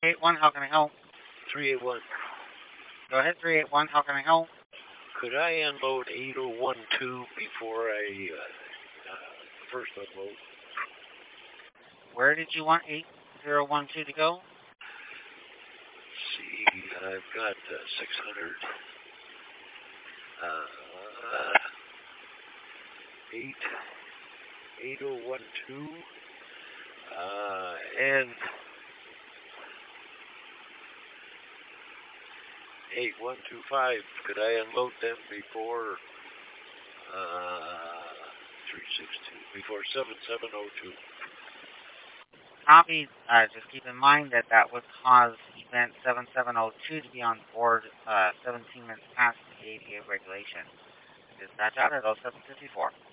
381, how can I help? 381. Go ahead, 381, how can I help? Could I unload 8012 before I first unload? Where did you want 8012 to go? Let's see, I've got 600. 8012. And 8125. Could I unload them before 362? Before 7702? Copy. Just keep in mind that would cause event 7702 to be on board 17 minutes past the ADA regulation. Dispatch out at 0754.